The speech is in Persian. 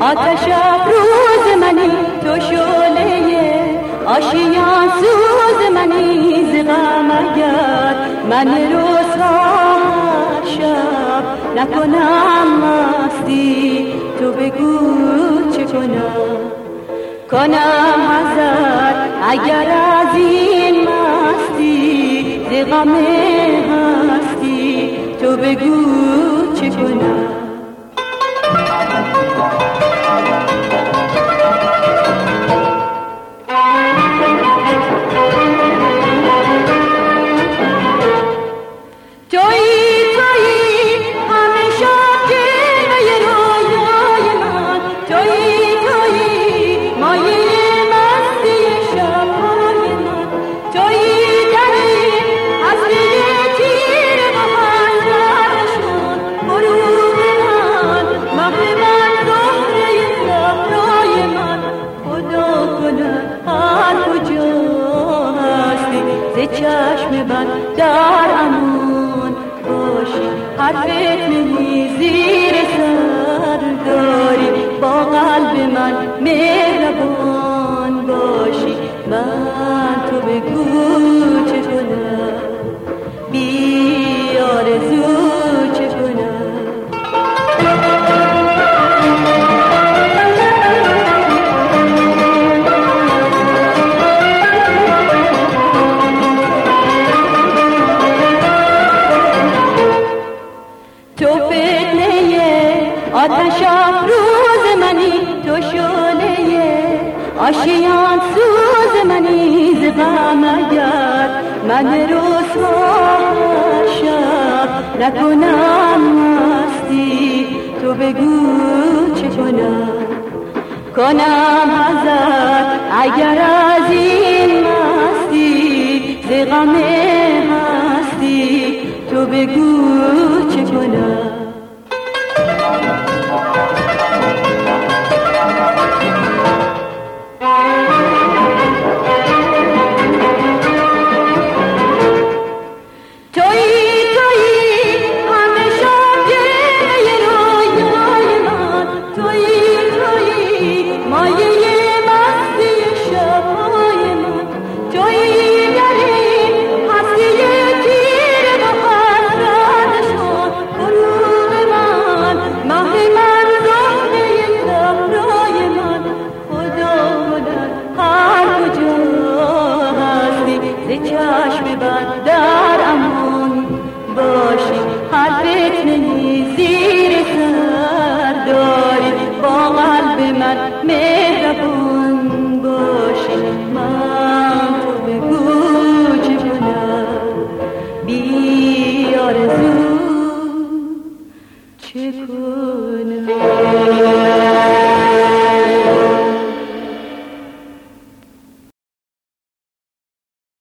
آتش افروز منی، تو شعله آشیان سوز منی. ز غم اگر من رسوا شب نکنم مستی، تو بگو چه کنم حذر اگر از این مستی. ز غم هستی تو بگو چه کنم. چشم بند در امان باشی، حرفت نمی زیر سر داری. با قلب من مهربان باشی، من تو بگو چه کنم، بی آرزو چه کنم. آتش افروز منی، تو شعله آشیان سوز منی. ز غم اگر من رسوا شب نکنم مستی، تو بگو چه کنم حذر اگر از این مستی. ز غم هستی تو بگو چه کنم. چشم بند در امان باشی، حرفت نمی زیر سر داری. با قلب من مهربان باشی، من تو بگو چه کنم، بی آرزو